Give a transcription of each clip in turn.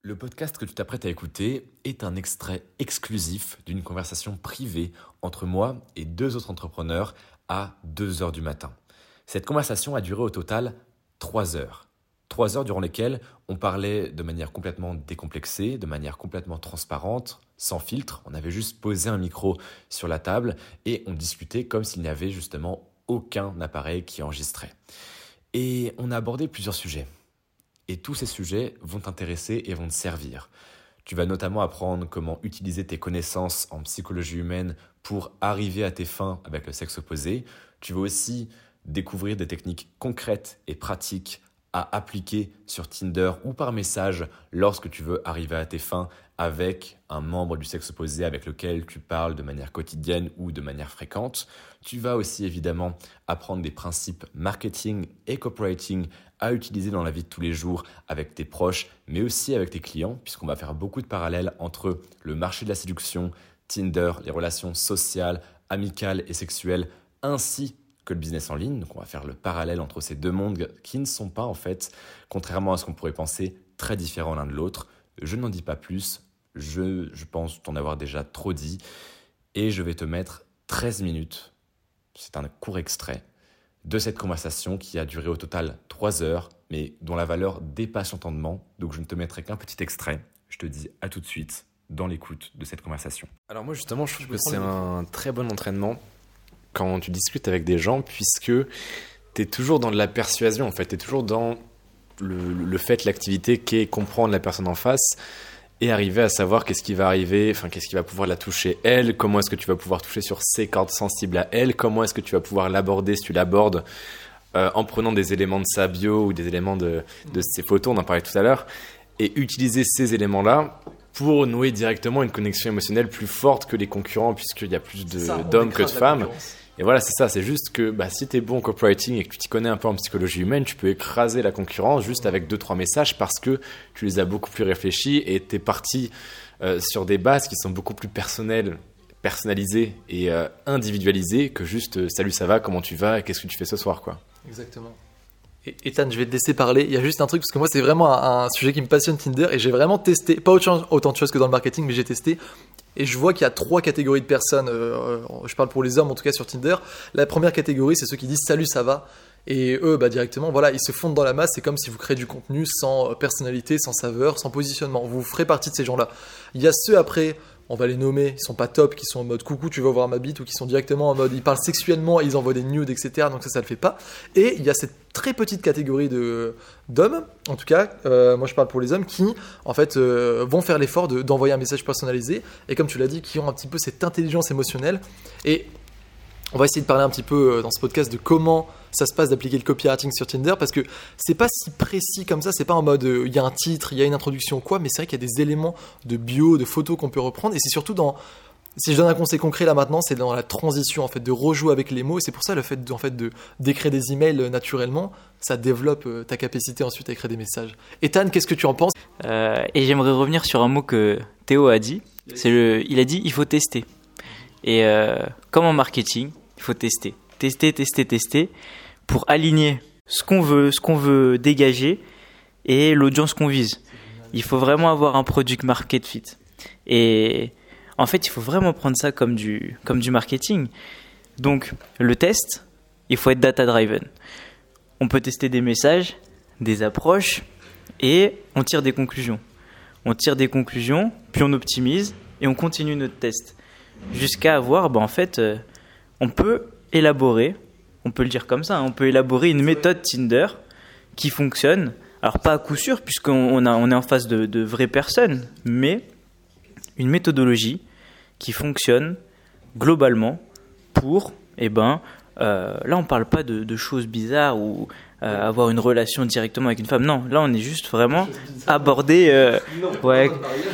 Le podcast que tu t'apprêtes à écouter est un extrait exclusif d'une conversation privée entre moi et deux autres entrepreneurs à 2 heures du matin. Cette conversation a duré au total 3 heures. 3 heures durant lesquelles on parlait de manière complètement décomplexée, de manière complètement transparente, sans filtre. On avait juste posé un micro sur la table et on discutait comme s'il n'y avait justement aucun appareil qui enregistrait. Et on a abordé plusieurs sujets. Et tous ces sujets vont t'intéresser et vont te servir. Tu vas notamment apprendre comment utiliser tes connaissances en psychologie humaine pour arriver à tes fins avec le sexe opposé. Tu vas aussi découvrir des techniques concrètes et pratiques à appliquer sur Tinder ou par message lorsque tu veux arriver à tes fins avec un membre du sexe opposé avec lequel tu parles de manière quotidienne ou de manière fréquente. Tu vas aussi évidemment apprendre des principes marketing et copywriting à utiliser dans la vie de tous les jours avec tes proches, mais aussi avec tes clients, puisqu'on va faire beaucoup de parallèles entre le marché de la séduction, Tinder, les relations sociales, amicales et sexuelles, ainsi que le business en ligne. Donc on va faire le parallèle entre ces deux mondes qui ne sont pas en fait, contrairement à ce qu'on pourrait penser, très différents l'un de l'autre. Je n'en dis pas plus, je pense t'en avoir déjà trop dit, et je vais te mettre 13 minutes, c'est un court extrait, de cette conversation qui a duré au total 3 heures, mais dont la valeur dépasse l'entendement. Donc je ne te mettrai qu'un petit extrait. Je te dis à tout de suite dans l'écoute de cette conversation. Alors moi justement, je trouve que c'est un très bon entraînement quand tu discutes avec des gens, puisque tu es toujours dans de la persuasion, en fait. Tu es toujours dans le fait, l'activité qui est comprendre la personne en face et arriver à savoir qu'est-ce qui va arriver, enfin qu'est-ce qui va pouvoir la toucher elle, comment est-ce que tu vas pouvoir toucher sur ses cordes sensibles à elle, comment est-ce que tu vas pouvoir l'aborder si tu l'abordes en prenant des éléments de sa bio ou des éléments de ses photos, on en parlait tout à l'heure, et utiliser ces éléments-là pour nouer directement une connexion émotionnelle plus forte que les concurrents, puisqu'il y a plus d'hommes que de femmes. Et voilà, c'est ça, c'est juste que si tu es bon en copywriting et que tu t'y connais un peu en psychologie humaine, tu peux écraser la concurrence juste avec 2-3 messages parce que tu les as beaucoup plus réfléchis et tu es parti sur des bases qui sont beaucoup plus personnalisées et individualisées que juste salut, ça va, comment tu vas et qu'est-ce que tu fais ce soir, quoi. Exactement. Et Ethan, je vais te laisser parler. Il y a juste un truc, parce que moi, c'est vraiment un sujet qui me passionne, Tinder, et j'ai vraiment testé, pas autant de choses que dans le marketing, mais j'ai testé. Et je vois qu'il y a 3 catégories de personnes, je parle pour les hommes en tout cas sur Tinder. La première catégorie, c'est ceux qui disent salut, ça va. Et eux, directement, voilà, ils se fondent dans la masse. C'est comme si vous créez du contenu sans personnalité, sans saveur, sans positionnement. Vous ferez partie de ces gens-là. Il y a ceux après, on va les nommer, ils sont pas top, qui sont en mode coucou, tu vas voir ma bite, ou qui sont directement en mode ils parlent sexuellement, ils envoient des nudes, etc. Donc ça le fait pas. Et il y a cette très petite catégorie d'hommes, en tout cas, moi je parle pour les hommes, qui en fait vont faire l'effort d'envoyer un message personnalisé, et comme tu l'as dit, qui ont un petit peu cette intelligence émotionnelle. Et on va essayer de parler un petit peu dans ce podcast de comment ça se passe d'appliquer le copywriting sur Tinder, parce que c'est pas si précis comme ça, c'est pas en mode il y a un titre, il y a une introduction ou quoi, mais c'est vrai qu'il y a des éléments de bio, de photos qu'on peut reprendre, et c'est surtout si je donne un conseil concret là maintenant, c'est dans la transition en fait, de rejouer avec les mots, et c'est pour ça le fait d'écrire des emails naturellement, ça développe ta capacité ensuite à écrire des messages. Ethan, qu'est-ce que tu en penses? Et j'aimerais revenir sur un mot que Théo a dit, il a dit il faut tester. Et comme en marketing, il faut tester pour aligner ce qu'on veut dégager et l'audience qu'on vise. Il faut vraiment avoir un product market fit. Et en fait, il faut vraiment prendre ça comme du marketing. Donc, le test, il faut être data driven. On peut tester des messages, des approches et on tire des conclusions. Puis on optimise et on continue notre test jusqu'à avoir, en fait, on peut élaborer, on peut le dire comme ça, on peut élaborer une méthode Tinder qui fonctionne. Alors pas à coup sûr puisqu'on est en face de vraies personnes, mais une méthodologie qui fonctionne globalement pour, là on parle pas de choses bizarres ou avoir une relation directement avec une femme. Non, là on est juste vraiment aborder. Ouais.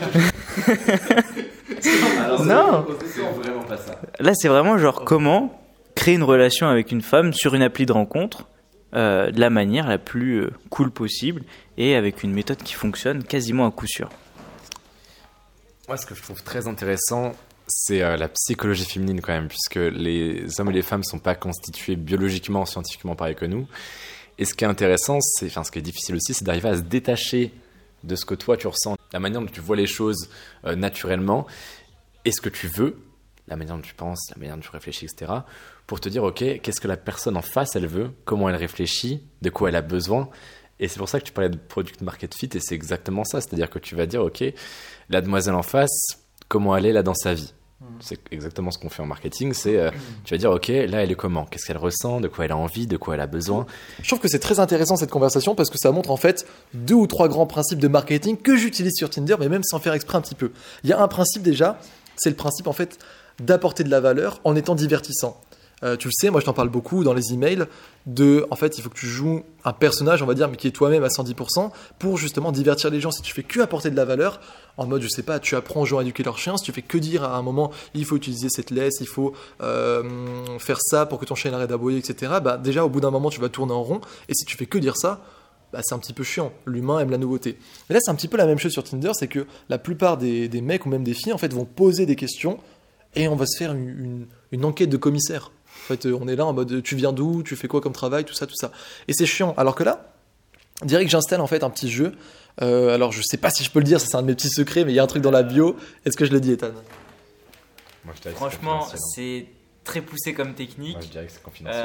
Alors, non. C'est vraiment pas ça. Là c'est vraiment genre comment créer une relation avec une femme sur une appli de rencontre de la manière la plus cool possible et avec une méthode qui fonctionne quasiment à coup sûr. Moi, ce que je trouve très intéressant, c'est la psychologie féminine quand même, puisque les hommes et les femmes ne sont pas constitués biologiquement, scientifiquement pareil que nous. Et ce qui est intéressant, ce qui est difficile aussi, c'est d'arriver à se détacher de ce que toi tu ressens. la manière dont tu vois les choses naturellement, et ce que tu veux, la manière dont tu penses, la manière dont tu réfléchis, etc., pour te dire, ok, qu'est-ce que la personne en face, elle veut, comment elle réfléchit, de quoi elle a besoin. Et c'est pour ça que tu parlais de product market fit, et c'est exactement ça. C'est-à-dire que tu vas dire, ok, la demoiselle en face, comment elle est là dans sa vie. C'est exactement ce qu'on fait en marketing, c'est tu vas dire, ok, là elle est comment, qu'est-ce qu'elle ressent, de quoi elle a envie, de quoi elle a besoin. Je trouve que c'est très intéressant cette conversation parce que ça montre en fait 2 ou 3 grands principes de marketing que j'utilise sur Tinder, mais même sans faire exprès un petit peu. Il y a un principe déjà, c'est le principe en fait d'apporter de la valeur en étant divertissant. Tu le sais, moi je t'en parle beaucoup dans les emails, en fait il faut que tu joues un personnage, on va dire, mais qui est toi-même à 110% pour justement divertir les gens. Si tu fais que apporter de la valeur, en mode je sais pas, tu apprends aux gens à éduquer leurs chiens, si tu fais que dire à un moment il faut utiliser cette laisse, il faut faire ça pour que ton chien arrête d'aboyer, etc., bah déjà au bout d'un moment tu vas tourner en rond, et si tu fais que dire ça, bah, c'est un petit peu chiant. L'humain aime la nouveauté. Mais là c'est un petit peu la même chose sur Tinder, c'est que la plupart des mecs ou même des filles en fait vont poser des questions et on va se faire une enquête de commissaire. En fait, on est là en mode tu viens d'où, tu fais quoi comme travail, tout ça, tout ça. Et c'est chiant. Alors que là, direct, j'installe en fait un petit jeu. Alors, je sais pas si je peux le dire, ça, c'est un de mes petits secrets, mais il y a un truc dans la bio. Est-ce que je le dis, Ethan? Moi, je dirais que Franchement, c'est confidentiel, c'est très poussé comme technique. Moi, je dirais que c'est confidentiel.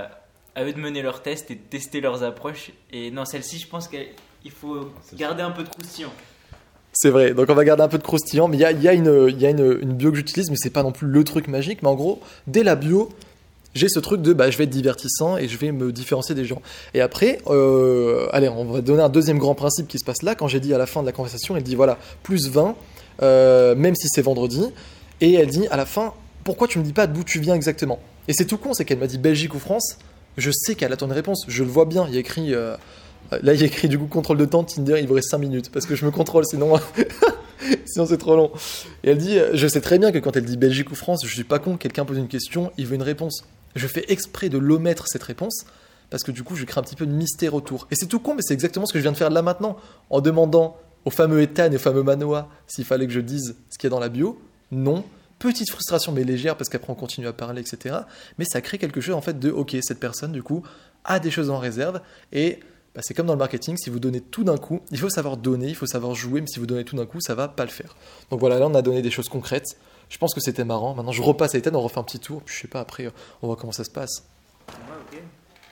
À eux de mener leurs tests et de tester leurs approches. Et non, celle-ci, je pense qu'il faut garder un peu de croustillant. C'est vrai, donc on va garder un peu de croustillant, mais il y a une bio que j'utilise, mais c'est pas non plus le truc magique. Mais en gros, dès la bio, j'ai ce truc de je vais être divertissant et je vais me différencier des gens. Et après, allez, on va donner un deuxième grand principe qui se passe là. Quand j'ai dit à la fin de la conversation, elle dit voilà, plus 20, même si c'est vendredi. Et elle dit à la fin, pourquoi tu me dis pas d'où tu viens exactement? Et c'est tout con, c'est qu'elle m'a dit Belgique ou France. Je sais qu'elle attend une réponse, je le vois bien. Il y a écrit, là il y a écrit du coup contrôle de temps, Tinder, il vous reste 5 minutes. Parce que je me contrôle, sinon... Sinon c'est trop long. Et elle dit, je sais très bien que quand elle dit Belgique ou France, je suis pas con, quelqu'un pose une question, il veut une réponse. Je fais exprès de l'omettre cette réponse, parce que du coup je crée un petit peu de mystère autour. Et c'est tout con, mais c'est exactement ce que je viens de faire là maintenant, en demandant au fameux Ethan et au fameux Manoa s'il fallait que je dise ce qu'il y a dans la bio. Non. Petite frustration mais légère, parce qu'après on continue à parler, etc. Mais ça crée quelque chose en fait de, ok, cette personne du coup a des choses en réserve, et... c'est comme dans le marketing, si vous donnez tout d'un coup, il faut savoir donner, il faut savoir jouer, mais si vous donnez tout d'un coup, ça va pas le faire. Donc voilà, là on a donné des choses concrètes. Je pense que c'était marrant. Maintenant je repasse à Ethan, on refait un petit tour, puis je sais pas, après on voit comment ça se passe. Ouais, ok.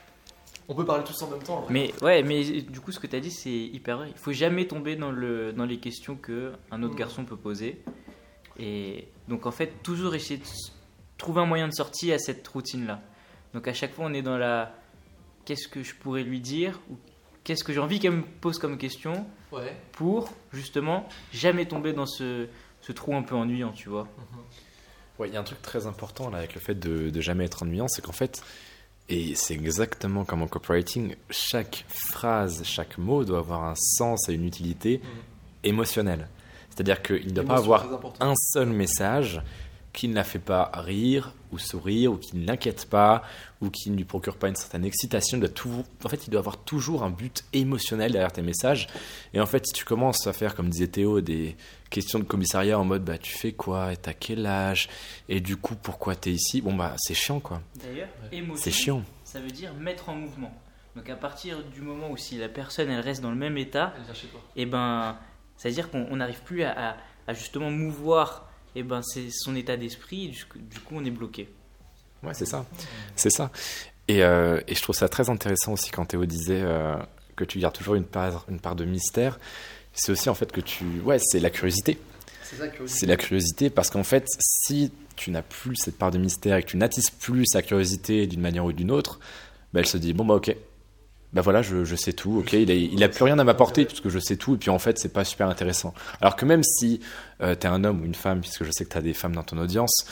On peut parler tous en même temps. Mais ouais, mais du coup, ce que tu as dit, c'est hyper vrai. Il faut jamais tomber dans les questions qu'un autre garçon peut poser. Et donc en fait, toujours essayer de trouver un moyen de sortie à cette routine-là. Donc à chaque fois, on est dans la... Qu'est-ce que je pourrais lui dire, ou qu'est-ce que j'ai envie qu'elle me pose comme question, pour justement jamais tomber dans ce trou un peu ennuyant, tu vois. Ouais, il y a un truc très important là avec le fait de jamais être ennuyant, c'est qu'en fait, et c'est exactement comme en copywriting, chaque phrase, chaque mot doit avoir un sens et une utilité émotionnelle. C'est-à-dire qu'il ne doit pas avoir un seul message qui ne la fait pas rire ou sourire, ou qui ne l'inquiète pas, ou qui ne lui procure pas une certaine excitation. En fait, il doit avoir toujours un but émotionnel derrière tes messages. Et en fait, si tu commences à faire, comme disait Théo, des questions de commissariat en mode tu fais quoi, et t'as quel âge, et du coup pourquoi t'es ici, c'est chiant quoi. D'ailleurs, émotion, c'est chiant. Ça veut dire mettre en mouvement. Donc à partir du moment où si la personne elle reste dans le même état, et ça veut dire qu'on n'arrive plus à justement mouvoir c'est son état d'esprit, du coup on est bloqué. Ouais, c'est ça. C'est ça. Et je trouve ça très intéressant aussi quand Théo disait que tu gardes toujours une part de mystère. C'est aussi en fait que c'est la curiosité. C'est la curiosité parce qu'en fait, si tu n'as plus cette part de mystère et que tu n'attises plus sa curiosité d'une manière ou d'une autre, elle se dit ok. Voilà, je sais tout, ok, il a plus rien à m'apporter puisque je sais tout, et puis en fait c'est pas super intéressant. Alors que même si t'es un homme ou une femme, puisque je sais que t'as des femmes dans ton audience,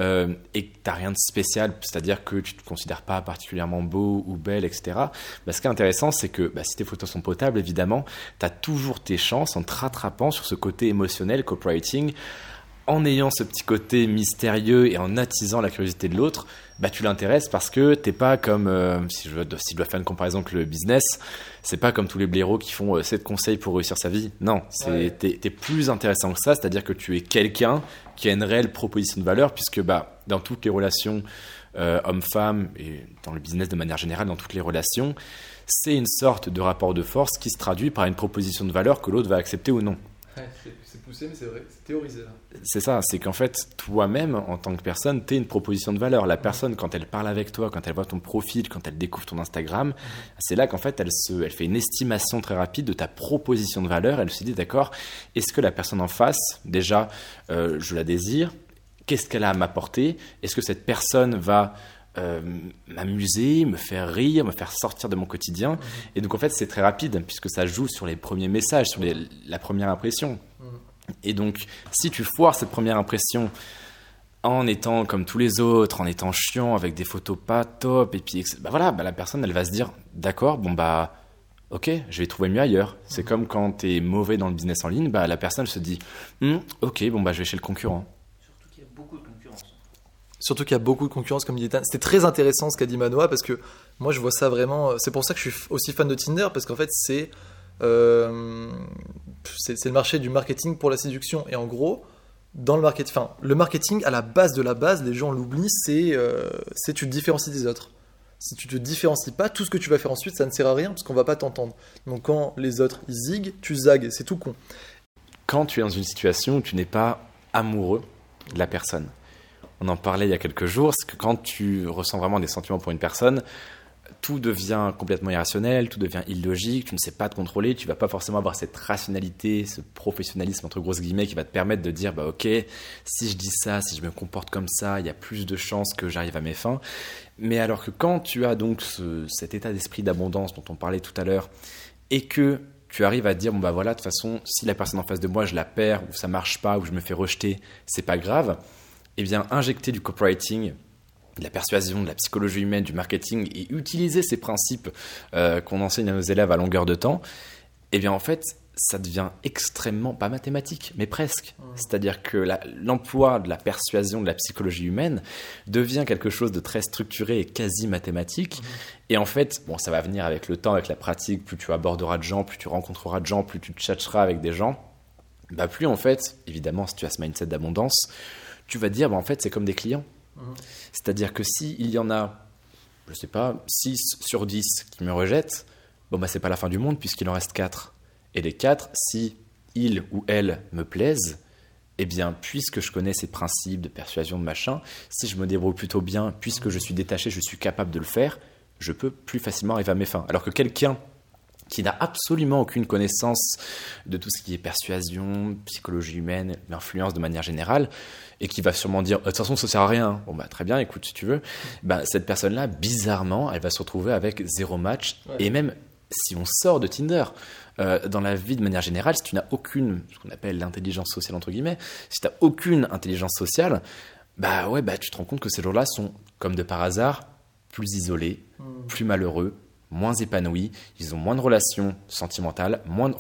et que t'as rien de spécial, c'est-à-dire que tu te considères pas particulièrement beau ou belle, etc. Ce qui est intéressant, c'est que si tes photos sont potables, évidemment, t'as toujours tes chances en te rattrapant sur ce côté émotionnel, copywriting, en ayant ce petit côté mystérieux et en attisant la curiosité de l'autre. Tu l'intéresses parce que t'es pas comme, si je dois faire une comparaison avec le business, c'est pas comme tous les blaireaux qui font 7 conseils pour réussir sa vie. Non, t'es plus intéressant que ça, c'est-à-dire que tu es quelqu'un qui a une réelle proposition de valeur, puisque dans toutes les relations homme-femme, et dans le business de manière générale, dans toutes les relations, c'est une sorte de rapport de force qui se traduit par une proposition de valeur que l'autre va accepter ou non. C'est poussé, mais c'est vrai, c'est théorisé là. C'est ça, c'est qu'en fait, toi-même, en tant que personne, tu es une proposition de valeur. La personne, quand elle parle avec toi, quand elle voit ton profil, quand elle découvre ton Instagram, c'est là qu'en fait, elle fait une estimation très rapide de ta proposition de valeur. Elle se dit, d'accord, est-ce que la personne en face, déjà, je la désire? Qu'est-ce qu'elle a à m'apporter? Est-ce que cette personne va m'amuser, me faire rire, me faire sortir de mon quotidien? Et donc en fait c'est très rapide puisque ça joue sur les premiers messages, sur la première impression. Et donc si tu foires cette première impression en étant comme tous les autres, en étant chiant, avec des photos pas top, et puis la personne elle va se dire d'accord, ok, je vais trouver mieux ailleurs. C'est comme quand tu es mauvais dans le business en ligne, la personne se dit ok, je vais chez le concurrent. Surtout qu'il y a beaucoup de concurrence, comme dit Ethan. C'était très intéressant ce qu'a dit Manoa, parce que moi je vois ça vraiment. C'est pour ça que je suis aussi fan de Tinder, parce qu'en fait c'est le marché du marketing pour la séduction. Et en gros, dans le marketing à la base de la base, les gens l'oublient, c'est tu te différencies des autres. Si tu te différencies pas, tout ce que tu vas faire ensuite, ça ne sert à rien parce qu'on va pas t'entendre. Donc quand les autres ils ziguent, tu zagues, c'est tout con. Quand tu es dans une situation où tu n'es pas amoureux de la personne. On en parlait il y a quelques jours, c'est que quand tu ressens vraiment des sentiments pour une personne, tout devient complètement irrationnel, tout devient illogique, tu ne sais pas te contrôler, tu ne vas pas forcément avoir cette rationalité, ce professionnalisme entre grosses guillemets qui va te permettre de dire ok, si je dis ça, si je me comporte comme ça, il y a plus de chances que j'arrive à mes fins. Mais alors que quand tu as donc cet état d'esprit d'abondance dont on parlait tout à l'heure et que tu arrives à te dire de toute façon, si la personne en face de moi je la perds ou ça marche pas ou je me fais rejeter, c'est pas grave. Eh bien, injecter du copywriting, de la persuasion, de la psychologie humaine, du marketing et utiliser ces principes qu'on enseigne à nos élèves à longueur de temps, eh bien, en fait, ça devient extrêmement, pas mathématique, mais presque. C'est-à-dire que l'emploi de la persuasion, de la psychologie humaine devient quelque chose de très structuré et quasi mathématique. Et en fait, ça va venir avec le temps, avec la pratique, plus tu aborderas de gens, plus tu rencontreras de gens, plus tu tchatcheras avec des gens, plus en fait, évidemment, si tu as ce mindset d'abondance, tu vas te dire, en fait, c'est comme des clients. C'est-à-dire que s'il y en a, je sais pas, 6 sur 10 qui me rejettent, c'est pas la fin du monde puisqu'il en reste 4. Et les 4, si ils ou elles me plaisent, eh bien, puisque je connais ces principes de persuasion, de machin, si je me débrouille plutôt bien, puisque je suis détaché, je suis capable de le faire, je peux plus facilement arriver à mes fins. Alors que quelqu'un qui n'a absolument aucune connaissance de tout ce qui est persuasion, psychologie humaine, l'influence de manière générale, et qui va sûrement dire « de toute façon, ça sert à rien ». Très bien, écoute, si tu veux. Cette personne-là, bizarrement, elle va se retrouver avec 0 match. Ouais. Et même si on sort de Tinder, dans la vie de manière générale, si tu n'as aucune, ce qu'on appelle l'intelligence sociale, entre guillemets, si tu n'as aucune intelligence sociale, tu te rends compte que ces gens-là sont, comme de par hasard, plus isolés, plus malheureux, moins épanouis, ils ont moins de relations sentimentales,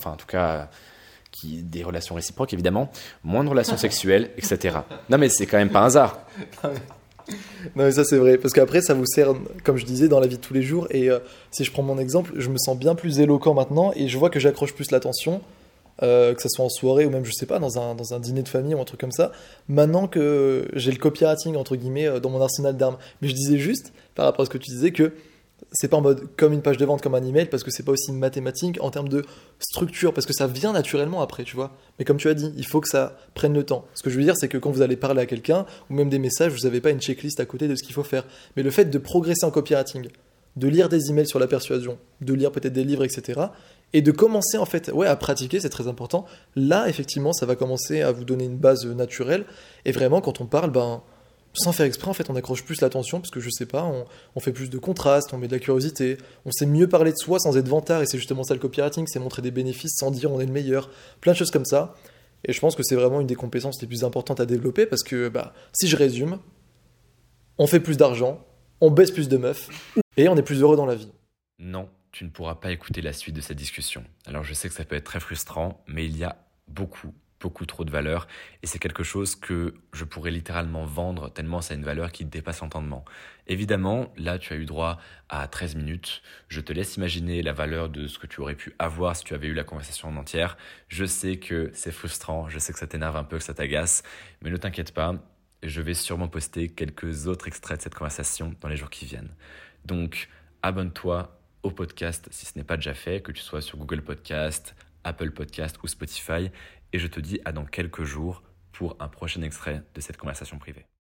des relations réciproques évidemment, moins de relations sexuelles, etc. Non mais c'est quand même pas un hasard. Non mais ça c'est vrai, parce qu'après ça vous sert, comme je disais, dans la vie de tous les jours, et si je prends mon exemple, je me sens bien plus éloquent maintenant, et je vois que j'accroche plus l'attention, que ça soit en soirée, ou même je sais pas, dans un dîner de famille ou un truc comme ça, maintenant que j'ai le copywriting entre guillemets dans mon arsenal d'armes. Mais je disais juste, par rapport à ce que tu disais, que c'est pas en mode comme une page de vente, comme un email, parce que c'est pas aussi une mathématique en termes de structure, parce que ça vient naturellement après, tu vois. Mais comme tu as dit, il faut que ça prenne le temps. Ce que je veux dire, c'est que quand vous allez parler à quelqu'un, ou même des messages, vous n'avez pas une checklist à côté de ce qu'il faut faire. Mais le fait de progresser en copywriting, de lire des emails sur la persuasion, de lire peut-être des livres, etc., et de commencer en fait à pratiquer, c'est très important. Là, effectivement, ça va commencer à vous donner une base naturelle. Et vraiment, quand on parle, sans faire exprès, en fait, on accroche plus l'attention parce que je sais pas, on fait plus de contraste, on met de la curiosité, on sait mieux parler de soi sans être vantard, et c'est justement ça le copywriting, c'est montrer des bénéfices sans dire on est le meilleur, plein de choses comme ça. Et je pense que c'est vraiment une des compétences les plus importantes à développer parce que, si je résume, on fait plus d'argent, on baisse plus de meufs et on est plus heureux dans la vie. Non, tu ne pourras pas écouter la suite de cette discussion. Alors je sais que ça peut être très frustrant, mais il y a beaucoup trop de valeur et c'est quelque chose que je pourrais littéralement vendre tellement ça a une valeur qui dépasse l'entendement. Évidemment, là tu as eu droit à 13 minutes. Je te laisse imaginer la valeur de ce que tu aurais pu avoir si tu avais eu la conversation en entière. Je sais que c'est frustrant, je sais que ça t'énerve un peu, que ça t'agace, mais ne t'inquiète pas, je vais sûrement poster quelques autres extraits de cette conversation dans les jours qui viennent. Donc, abonne-toi au podcast si ce n'est pas déjà fait, que tu sois sur Google Podcast, Apple Podcast ou Spotify, et je te dis à dans quelques jours pour un prochain extrait de cette conversation privée.